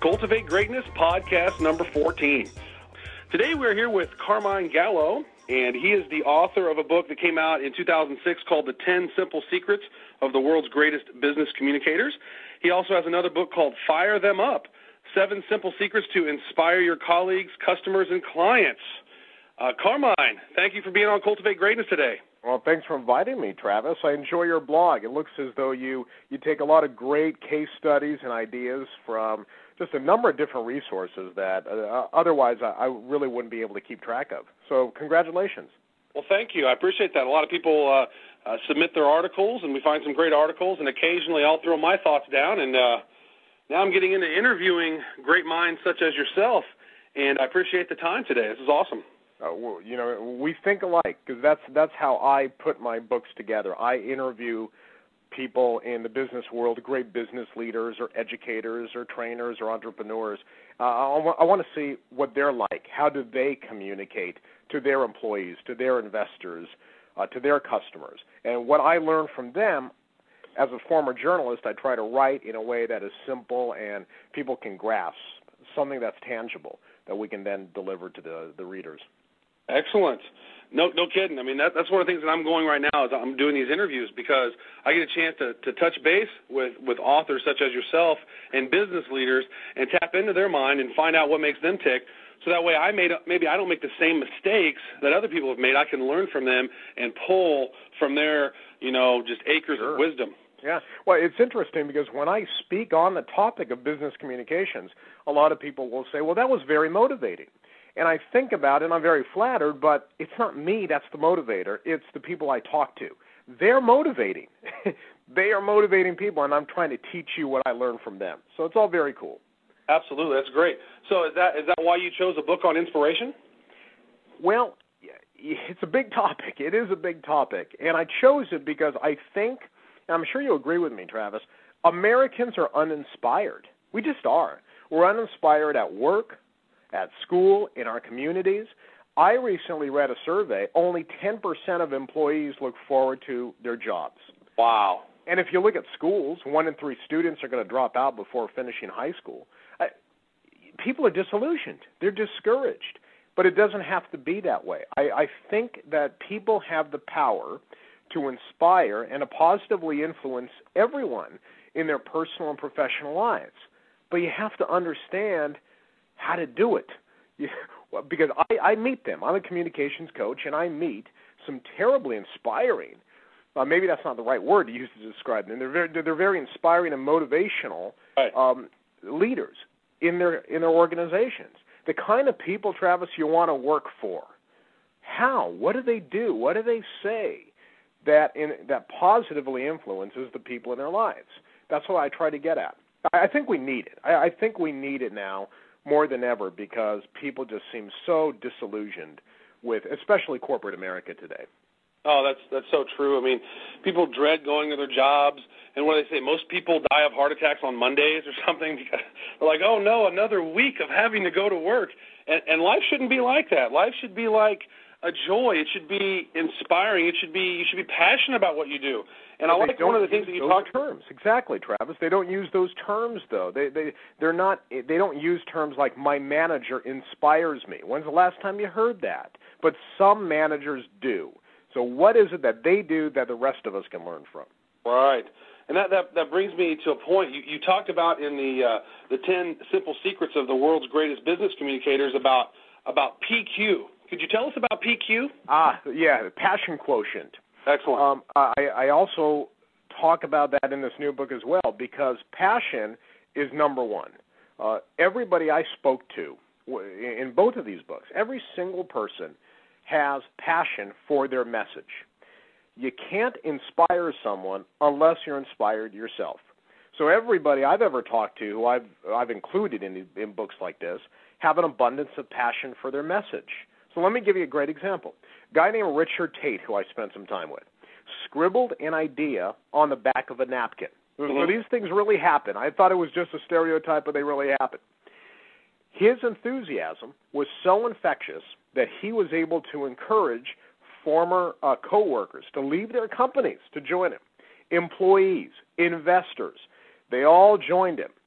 Cultivate Greatness, podcast number 14. Today we're here with Carmine Gallo, and he is the author of a book that came out in 2006 called The 10 Simple Secrets of the World's Greatest Business Communicators. He also has another book called Fire Them Up, 7 Simple Secrets to Inspire Your Colleagues, Customers, and Clients. Carmine, thank you for being on Cultivate Greatness today. Well, thanks for inviting me, Travis. I enjoy your blog. It looks as though you take a lot of great case studies and ideas from just a number of different resources that otherwise I really wouldn't be able to keep track of. So congratulations. Well, thank you. I appreciate that. A lot of people submit their articles, and we find some great articles, and occasionally I'll throw my thoughts down. And now I'm getting into interviewing great minds such as yourself, and I appreciate the time today. This is awesome. Well, we think alike because that's how I put my books together. I interview people in the business world, great business leaders or educators or trainers or entrepreneurs. I want to see what they're like. How do they communicate to their employees, to their investors, to their customers? And what I learn from them, as a former journalist, I try to write in a way that is simple and people can grasp, something that's tangible that we can then deliver to the readers. Excellent. No kidding. I mean, that's one of the things that I'm going right now is I'm doing these interviews because I get a chance to touch base with authors such as yourself and business leaders and tap into their mind and find out what makes them tick. So that way maybe I don't make the same mistakes that other people have made. I can learn from them and pull from their, just acres of wisdom. Yeah. Well, it's interesting because when I speak on the topic of business communications, a lot of people will say, well, that was very motivating. And I think about it, and I'm very flattered, but it's not me that's the motivator. It's the people I talk to. They're motivating. They are motivating people, and I'm trying to teach you what I learned from them. So it's all very cool. Absolutely. That's great. So is that why you chose a book on inspiration? Well, it's a big topic. It is a big topic. And I chose it because I think, and I'm sure you'll agree with me, Travis, Americans are uninspired. We just are. We're uninspired at work, at school, in our communities. I recently read a survey, only 10% of employees look forward to their jobs. Wow. And if you look at schools, 1 in 3 students are going to drop out before finishing high school. People are disillusioned. They're discouraged. But it doesn't have to be that way. I think that people have the power to inspire and to positively influence everyone in their personal and professional lives. But you have to understand how to do it. Because I meet them. I'm a communications coach, and I meet some terribly inspiring, maybe that's not the right word to use to describe them. They're very inspiring and motivational leaders in their organizations. The kind of people, Travis, you want to work for. How? What do they do? What do they say that positively influences the people in their lives? That's what I try to get at. I think we need it. I think we need it now more than ever because people just seem so disillusioned with, especially corporate America today. Oh, that's so true. I mean, people dread going to their jobs, and what do they say? Most people die of heart attacks on Mondays or something because they're like, oh, no, another week of having to go to work. And life shouldn't be like that. Life should be like a joy. It should be inspiring. You should be passionate about what you do. And I like one of the things that you talked terms. Exactly, Travis. They don't use those terms though. They don't use terms like my manager inspires me. When's the last time you heard that? But some managers do. So what is it that they do that the rest of us can learn from? Right. And that brings me to a point. You talked about in the 10 Simple Secrets of the World's Greatest Business Communicators about PQ. Could you tell us about PQ? Yeah, passion quotient. Excellent. I also talk about that in this new book as well because passion is number one. Everybody I spoke to in both of these books, every single person has passion for their message. You can't inspire someone unless you're inspired yourself. So everybody I've ever talked to who I've included in books like this have an abundance of passion for their message. So let me give you a great example. A guy named Richard Tate, who I spent some time with, scribbled an idea on the back of a napkin. Mm-hmm. So these things really happen. I thought it was just a stereotype, but they really happen. His enthusiasm was so infectious that he was able to encourage former coworkers to leave their companies to join him. Employees, investors, they all joined him.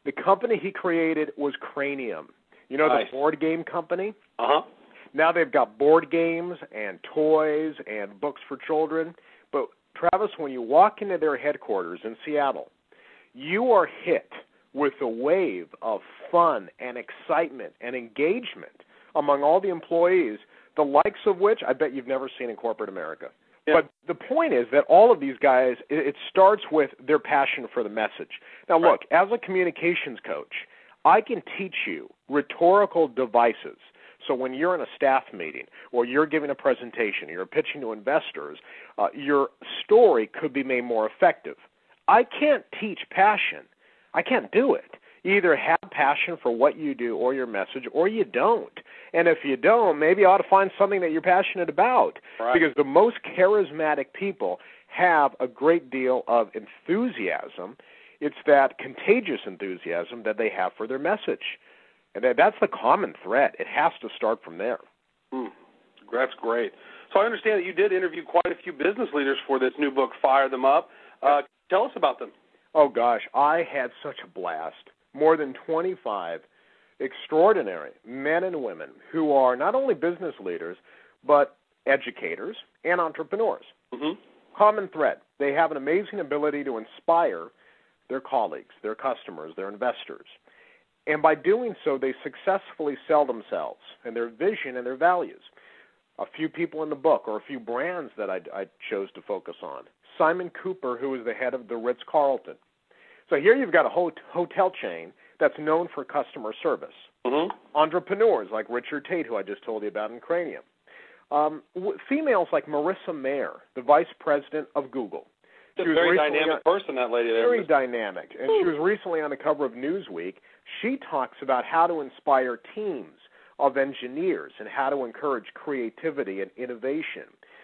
The company he created was Cranium. You know, Nice. the board game company? Uh-huh. Now they've got board games and toys and books for children. But, Travis, when you walk into their headquarters in Seattle, you are hit with a wave of fun and excitement and engagement among all the employees, the likes of which I bet you've never seen in corporate America. Yeah. But the point is that all of these guys, it starts with their passion for the message. Now, look, as a communications coach, I can teach you rhetorical devices. So when you're in a staff meeting or you're giving a presentation, you're pitching to investors, your story could be made more effective. I can't teach passion. I can't do it. You either have passion for what you do or your message, or you don't. And if you don't, maybe you ought to find something that you're passionate about. Right. Because the most charismatic people have a great deal of enthusiasm. It's that contagious enthusiasm that they have for their message. And that's the common thread. It has to start from there. That's great. So I understand that you did interview quite a few business leaders for this new book, Fire Them Up. Tell us about them. Oh, gosh, I had such a blast. More than 25 extraordinary men and women who are not only business leaders, but educators and entrepreneurs. Mm-hmm. Common thread. They have an amazing ability to inspire their colleagues, their customers, their investors. And by doing so, they successfully sell themselves and their vision and their values. A few people in the book, or a few brands that I chose to focus on. Simon Cooper, who is the head of the Ritz-Carlton. So here you've got a hotel chain that's known for customer service. Mm-hmm. Entrepreneurs like Richard Tate, who I just told you about in Cranium. Females like Marissa Mayer, the vice president of Google. She's a very dynamic person, that lady there. Very dynamic. And she was recently on the cover of Newsweek. She talks about how to inspire teams of engineers and how to encourage creativity and innovation.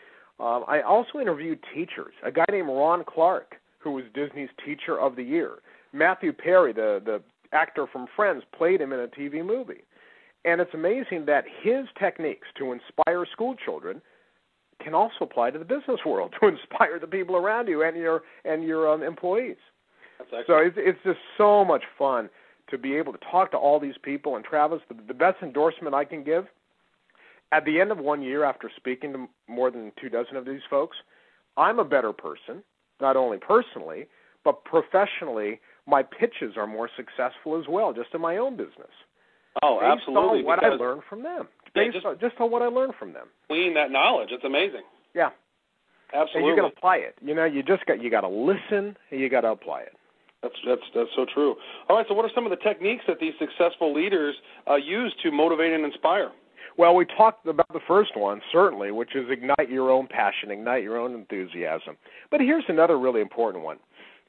I also interviewed teachers. A guy named Ron Clark, who was Disney's Teacher of the Year. Matthew Perry, the actor from Friends, played him in a TV movie. And it's amazing that his techniques to inspire school children can also apply to the business world, to inspire the people around you and your employees. So it's just so much fun to be able to talk to all these people. And Travis, the best endorsement I can give, at the end of 1 year after speaking to more than 24 of these folks, I'm a better person, not only personally, but professionally. My pitches are more successful as well, just in my own business. Oh, based absolutely. on what I learned from them. Just on what I learned from them. Glean that knowledge. It's amazing. Yeah. Absolutely. And you got to apply it. You know, you got to listen and you got to apply it. That's so true. All right, so what are some of the techniques that these successful leaders use to motivate and inspire? Well, we talked about the first one, certainly, which is ignite your own passion, ignite your own enthusiasm. But here's another really important one.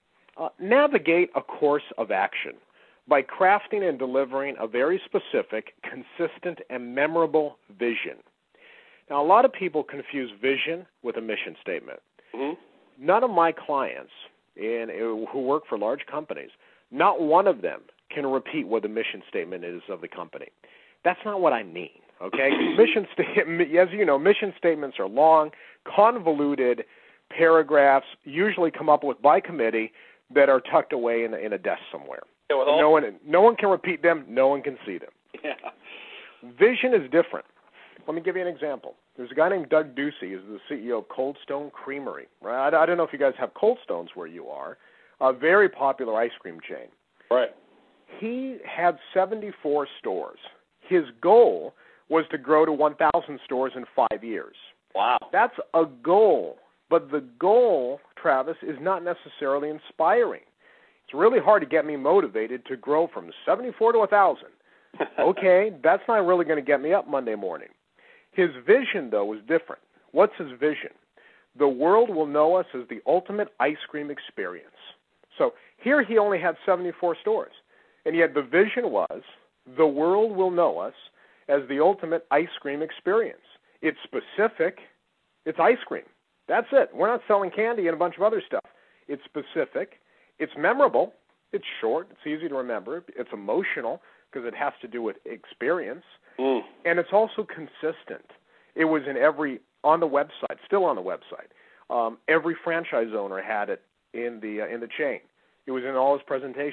Navigate a course of action by crafting and delivering a very specific, consistent, and memorable vision. Now, a lot of people confuse vision with a mission statement. Mm-hmm. None of my clients who work for large companies, not one of them can repeat what the mission statement is of the company. That's not what I mean, okay? As you know, mission statements are long, convoluted paragraphs, usually come up with by committee, that are tucked away in a desk somewhere. Yeah, no one can repeat them. No one can see them. Yeah. Vision is different. Let me give you an example. There's a guy named Doug Ducey. He's the CEO of Cold Stone Creamery. Right? I don't know if you guys have Cold Stones where you are. A very popular ice cream chain. Right. He had 74 stores. His goal was to grow to 1,000 stores in 5 years. Wow. That's a goal. But the goal, Travis, is not necessarily inspiring. It's really hard to get me motivated to grow from 74 to 1,000. Okay, that's not really going to get me up Monday morning. His vision, though, was different. What's his vision? The world will know us as the ultimate ice cream experience. So here he only had 74 stores, and yet the vision was the world will know us as the ultimate ice cream experience. It's specific. It's ice cream. That's it. We're not selling candy and a bunch of other stuff. It's specific. It's memorable. It's short. It's easy to remember. It's emotional because it has to do with experience. And it's also consistent. It was on the website, still on the website. Every franchise owner had it in the chain. It was in all his presentations.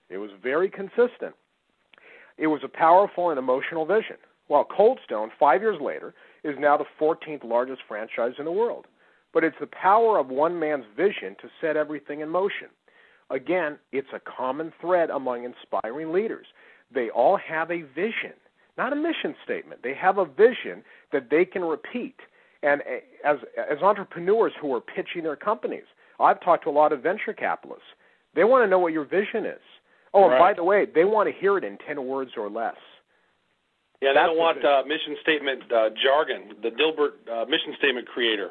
It was very consistent. It was a powerful and emotional vision. While Cold Stone, 5 years later, is now the 14th largest franchise in the world. But it's the power of one man's vision to set everything in motion. Again, it's a common thread among inspiring leaders. They all have a vision, not a mission statement. They have a vision that they can repeat. And as entrepreneurs who are pitching their companies, I've talked to a lot of venture capitalists. They want to know what your vision is. Oh, and by the way, they want to hear it in 10 words or less. Yeah, they don't want mission statement jargon, the Dilbert mission statement creator.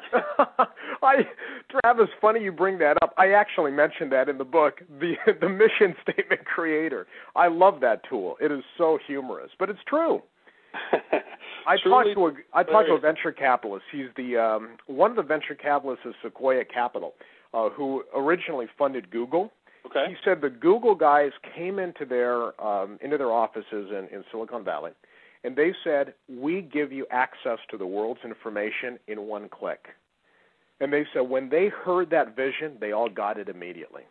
Travis, funny you bring that up. I actually mentioned that in the book, the mission statement creator. I love that tool. It is so humorous, but it's true. I talked to a venture capitalist. He's the one of the venture capitalists is Sequoia Capital, who originally funded Google. Okay. He said the Google guys came into their offices in Silicon Valley, and they said, we give you access to the world's information in one click. And they said when they heard that vision, they all got it immediately.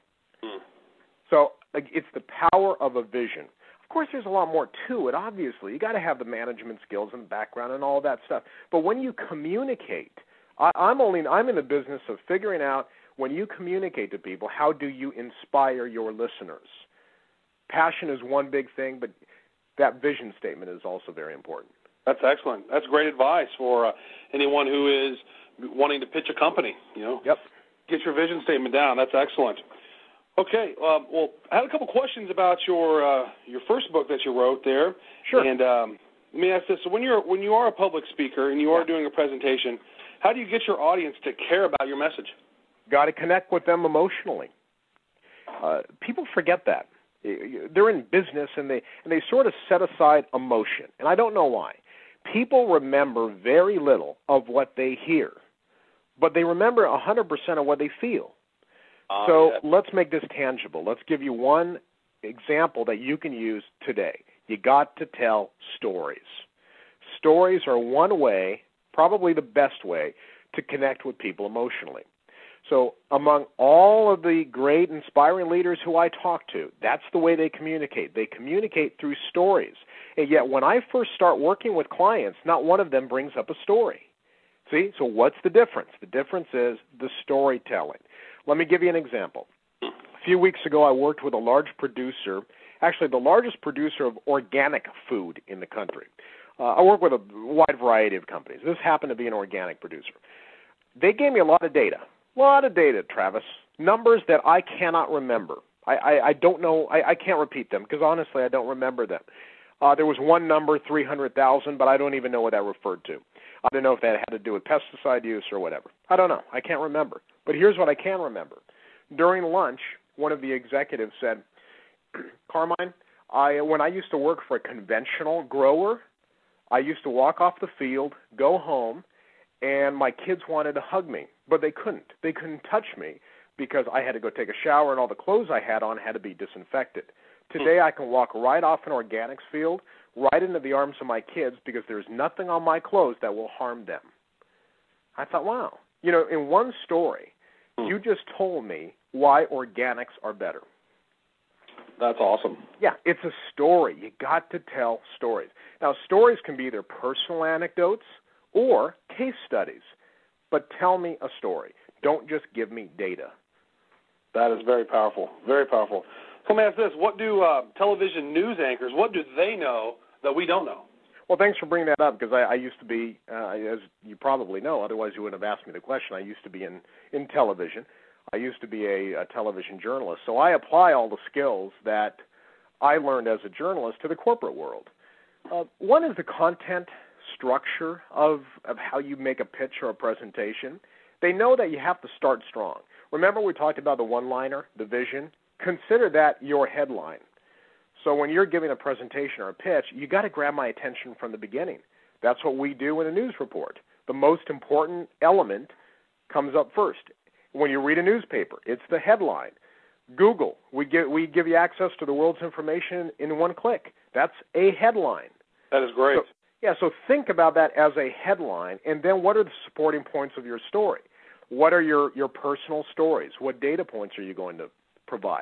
So it's the power of a vision. Of course, there's a lot more to it, obviously. You got to have the management skills and background and all that stuff. But when you communicate, I'm in the business of figuring out when you communicate to people, how do you inspire your listeners? Passion is one big thing, but that vision statement is also very important. That's excellent. That's great advice for anyone who is wanting to pitch a company. Yep. Get your vision statement down. That's excellent. Okay. Well, I had a couple questions about your first book that you wrote there. Sure. And let me ask this: so when you are a public speaker and you are doing a presentation, how do you get your audience to care about your message? Got to connect with them emotionally. People forget that. They're in business and they sort of set aside emotion, and I don't know why. People remember very little of what they hear, but they remember 100% of what they feel. Let's make this tangible. Let's give you one example that you can use today. You got to tell stories. Stories are one way, probably the best way, to connect with people emotionally. So among all of the great inspiring leaders who I talk to, that's the way they communicate. They communicate through stories. And yet when I first start working with clients, not one of them brings up a story. See? So what's the difference? The difference is the storytelling. Let me give you an example. A few weeks ago, I worked with a large producer, actually the largest producer of organic food in the country. I work with a wide variety of companies. This happened to be an organic producer. They gave me a lot of data. Travis. Numbers that I cannot remember. I don't know. I can't repeat them because, honestly, I don't remember them. There was one number, 300,000, but I don't even know what that referred to. I don't know if that had to do with pesticide use or whatever. I don't know. I can't remember. But here's what I can remember. During lunch, one of the executives said, Carmine, when I used to work for a conventional grower, I used to walk off the field, go home, and my kids wanted to hug me, but they couldn't. They couldn't touch me because I had to go take a shower and all the clothes I had on had to be disinfected. Today I can walk right off an organics field, right into the arms of my kids because there's nothing on my clothes that will harm them. I thought, wow. In one story, you just told me why organics are better. That's awesome. Yeah, it's a story. You got to tell stories. Now, stories can be either personal anecdotes or case studies, but tell me a story. Don't just give me data. That is very powerful, very powerful. So let me ask this. What do television news anchors, what do they know that we don't know? Well, thanks for bringing that up because I used to be, as you probably know, otherwise you wouldn't have asked me the question, I used to be in television. I used to be a television journalist. So I apply all the skills that I learned as a journalist to the corporate world. One is the content structure of how you make a pitch or a presentation. They know that you have to start strong. Remember we talked about the one-liner, the vision? Consider that your headline. So when you're giving a presentation or a pitch, you got to grab my attention from the beginning. That's what we do in a news report. The most important element comes up first. When you read a newspaper, it's the headline. Google, we give you access to the world's information in one click. That's a headline. That is great. So think about that as a headline, and then what are the supporting points of your story? What are your personal stories? What data points are you going to provide?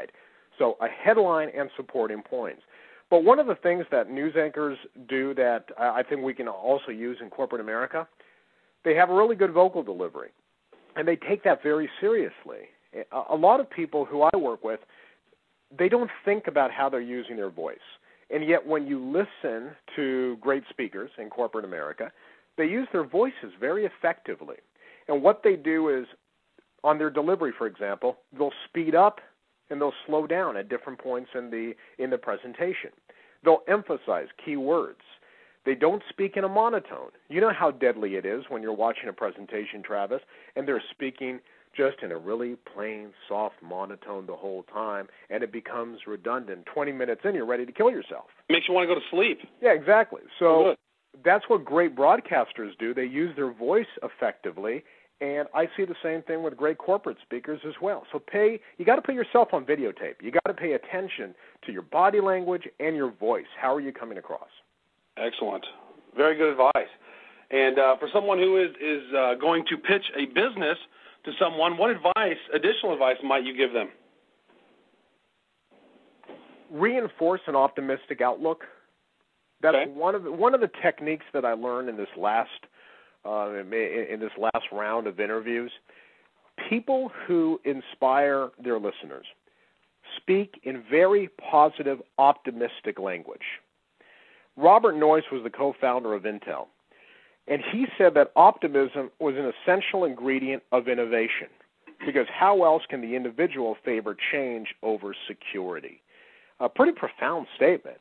So a headline and supporting points. But one of the things that news anchors do that I think we can also use in corporate America, they have a really good vocal delivery, and they take that very seriously. A lot of people who I work with, they don't think about how they're using their voice. And yet when you listen to great speakers in corporate America, they use their voices very effectively. And what they do is, on their delivery, for example, they'll speed up and they'll slow down at different points in the presentation. They'll emphasize key words. They don't speak in a monotone. You know how deadly it is when you're watching a presentation, Travis, and they're speaking just in a really plain, soft monotone the whole time, and it becomes redundant. 20 minutes in, you're ready to kill yourself. Makes you want to go to sleep. Yeah, exactly. So that's what great broadcasters do. They use their voice effectively, and I see the same thing with great corporate speakers as well. So you got to put yourself on videotape. You got to pay attention to your body language and your voice. How are you coming across? Excellent. Very good advice. And for someone who is going to pitch a business to someone, what additional advice might you give them? Reinforce an optimistic outlook. That's one of the techniques that I learned in this last round of interviews. People who inspire their listeners speak in very positive, optimistic language. Robert Noyce was the co-founder of Intel, and he said that optimism was an essential ingredient of innovation, because how else can the individual favor change over security? A pretty profound statement.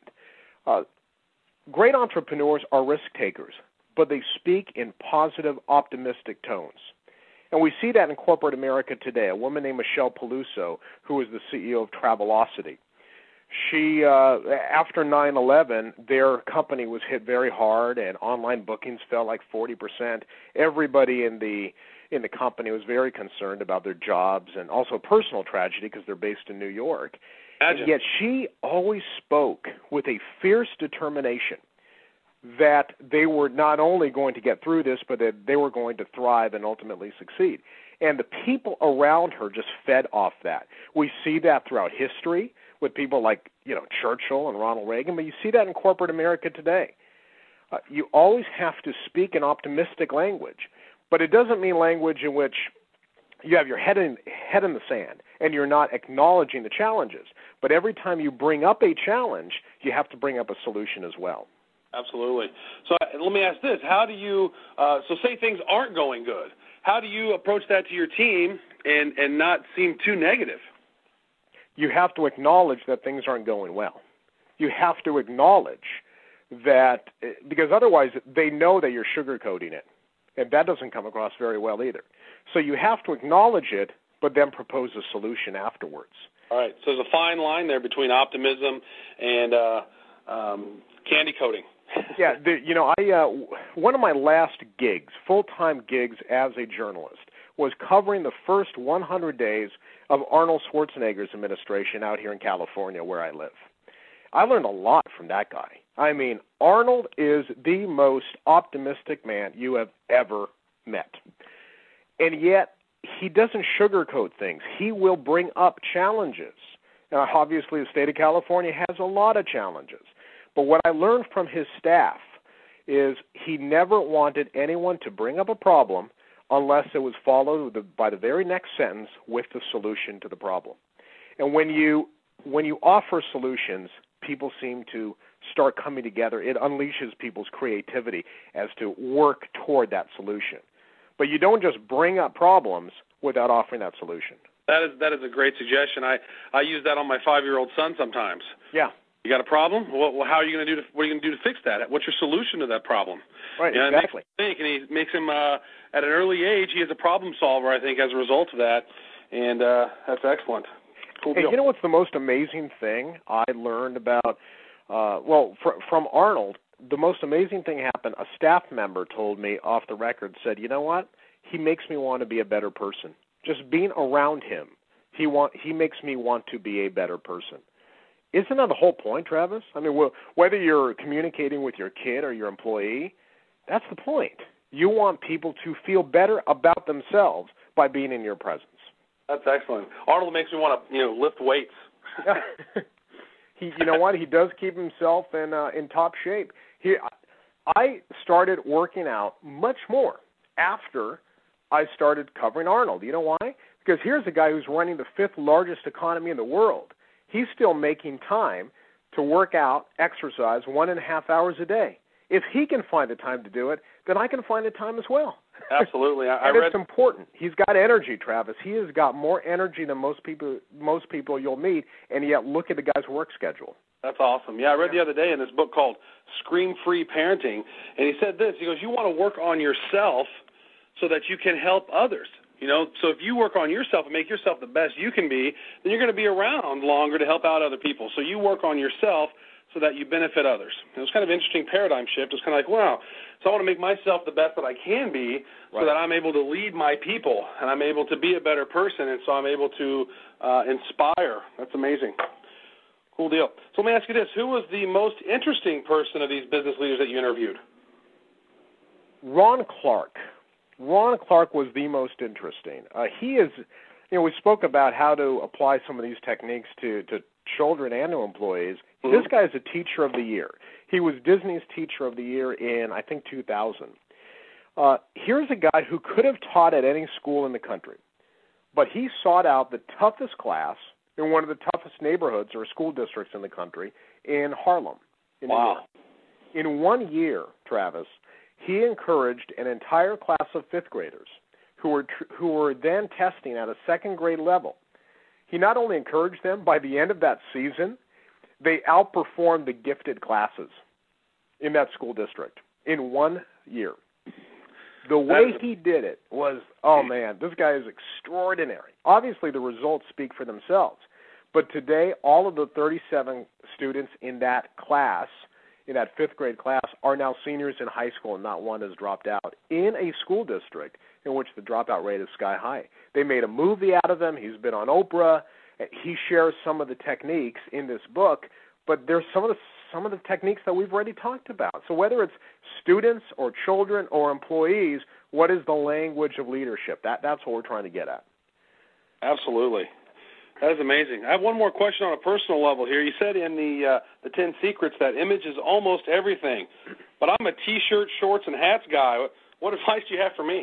Great entrepreneurs are risk takers, but they speak in positive, optimistic tones. And we see that in corporate America today. A woman named Michelle Peluso, who is the CEO of Travelocity. She, after 9/11, their company was hit very hard, and online bookings fell like 40%. Everybody in the company was very concerned about their jobs, and also personal tragedy because they're based in New York. And yet she always spoke with a fierce determination that they were not only going to get through this, but that they were going to thrive and ultimately succeed. And the people around her just fed off that. We see that throughout history with people like, Churchill and Ronald Reagan, but you see that in corporate America today. You always have to speak in optimistic language, but it doesn't mean language in which you have your head in the sand and you're not acknowledging the challenges. But every time you bring up a challenge, you have to bring up a solution as well. Absolutely. So let me ask this. How do you, say things aren't going good, how do you approach that to your team and not seem too negative? You have to acknowledge that things aren't going well. You have to acknowledge that, because otherwise they know that you're sugarcoating it, and that doesn't come across very well either. So you have to acknowledge it, but then propose a solution afterwards. All right. So there's a fine line there between optimism and candy coating. Yeah. One of my last gigs, full-time gigs as a journalist, was covering the first 100 days of Arnold Schwarzenegger's administration out here in California where I live. I learned a lot from that guy. I mean, Arnold is the most optimistic man you have ever met. And yet, he doesn't sugarcoat things. He will bring up challenges. Now, obviously, the state of California has a lot of challenges. But what I learned from his staff is he never wanted anyone to bring up a problem unless it was followed by the very next sentence with the solution to the problem. And when you offer solutions, people seem to start coming together. It unleashes people's creativity as to work toward that solution. But you don't just bring up problems without offering that solution. That is a great suggestion. I use that on my 5-year-old son sometimes. Yeah. You got a problem? Well, how are you going to do? What are you going to do to fix that? What's your solution to that problem? Right, exactly. It makes him at an early age. He is a problem solver, I think, as a result of that, and that's excellent. Cool deal. And you know what's the most amazing thing I learned about? From Arnold, the most amazing thing happened. A staff member told me off the record, said, "You know what? He makes me want to be a better person. Just being around him, he makes me want to be a better person." Isn't that the whole point, Travis? I mean, whether you're communicating with your kid or your employee, that's the point. You want people to feel better about themselves by being in your presence. That's excellent. Arnold makes me want to, lift weights. You know what? He does keep himself in top shape. I started working out much more after I started covering Arnold. You know why? Because here's a guy who's running the 5th largest economy in the world. He's still making time to work out, exercise 1.5 hours a day. If he can find the time to do it, then I can find the time as well. Absolutely. It's important. He's got energy, Travis. He has got more energy than most people you'll meet, and yet look at the guy's work schedule. That's awesome. Yeah, I read the other day in this book called Scream-Free Parenting, and he said this. He goes, you want to work on yourself so that you can help others. You know, so if you work on yourself and make yourself the best you can be, then you're going to be around longer to help out other people. So you work on yourself so that you benefit others. It was kind of an interesting paradigm shift. It was kind of like, wow, so I want to make myself the best that I can be so that I'm able to lead my people and I'm able to be a better person, and so I'm able to inspire. That's amazing. Cool deal. So let me ask you this. Who was the most interesting person of these business leaders that you interviewed? Ron Clark. Ron Clark was the most interesting. He is, we spoke about how to apply some of these techniques to children and to employees. Mm-hmm. This guy is a teacher of the year. He was Disney's teacher of the year in, I think, 2000. Here's a guy who could have taught at any school in the country, but he sought out the toughest class in one of the toughest neighborhoods or school districts in the country in Harlem. Wow. In 1 year, Travis, he encouraged an entire class of 5th graders who were then testing at a 2nd grade level. He not only encouraged them, by the end of that season, they outperformed the gifted classes in that school district in 1 year. The way he did it was, oh man, this guy is extraordinary. Obviously, the results speak for themselves. But today, all of the 37 students in that class, in that 5th grade class, are now seniors in high school, and not one has dropped out in a school district in which the dropout rate is sky high. They made a movie out of him. He's been on Oprah. He shares some of the techniques in this book, but there's some of the techniques that we've already talked about. So whether it's students or children or employees, what is the language of leadership? That's what we're trying to get at. Absolutely. That is amazing. I have one more question on a personal level here. You said in the 10 Secrets that image is almost everything, but I'm a T-shirt, shorts, and hats guy. What advice do you have for me?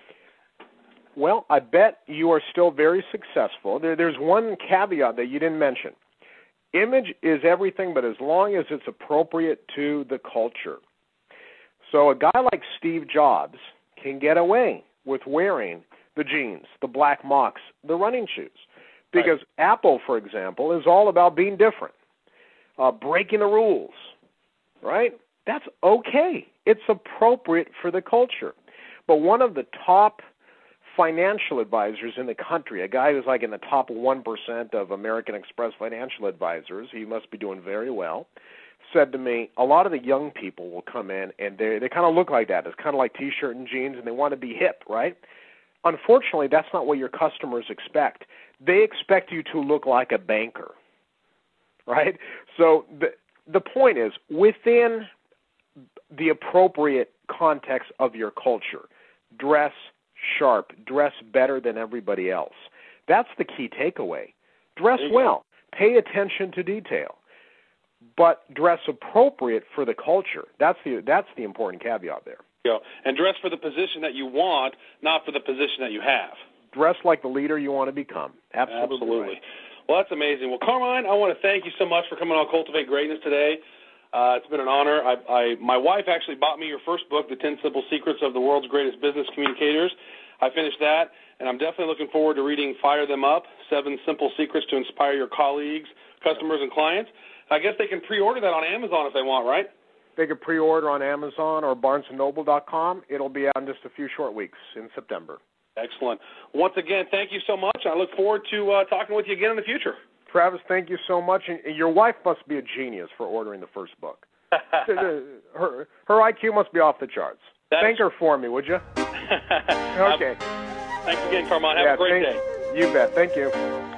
Well, I bet you are still very successful. There's one caveat that you didn't mention. Image is everything, but as long as it's appropriate to the culture. So a guy like Steve Jobs can get away with wearing the jeans, the black mocks, the running shoes. Because Apple, for example, is all about being different, breaking the rules, right? That's okay. It's appropriate for the culture. But one of the top financial advisors in the country, a guy who's like in the top 1% of American Express financial advisors, he must be doing very well, said to me, a lot of the young people will come in and they kind of look like that. It's kind of like T-shirt and jeans, and they want to be hip, right? Unfortunately, that's not what your customers expect. They expect you to look like a banker, right? So the point is, within the appropriate context of your culture, dress sharp, dress better than everybody else. That's the key takeaway. Dress well, pay attention to detail, but dress appropriate for the culture. That's the important caveat there. And dress for the position that you want, not for the position that you have. Dress like the leader you want to become. Absolutely. Right. Well, that's amazing. Well, Carmine, I want to thank you so much for coming on Cultivate Greatness today. It's been an honor. My wife actually bought me your first book, The 10 Simple Secrets of the World's Greatest Business Communicators. I finished that, and I'm definitely looking forward to reading Fire Them Up, 7 Simple Secrets to Inspire Your Colleagues, Customers, and Clients. I guess they can pre-order that on Amazon if they want, right? They can pre-order on Amazon or BarnesandNoble.com. It'll be out in just a few short weeks in September. Excellent. Once again, thank you so much. I look forward to talking with you again in the future. Travis, thank you so much. And your wife must be a genius for ordering the first book. Her IQ must be off the charts. Thank her for me, would you? Okay. Thanks again, Carmine. Have a great day. You bet. Thank you.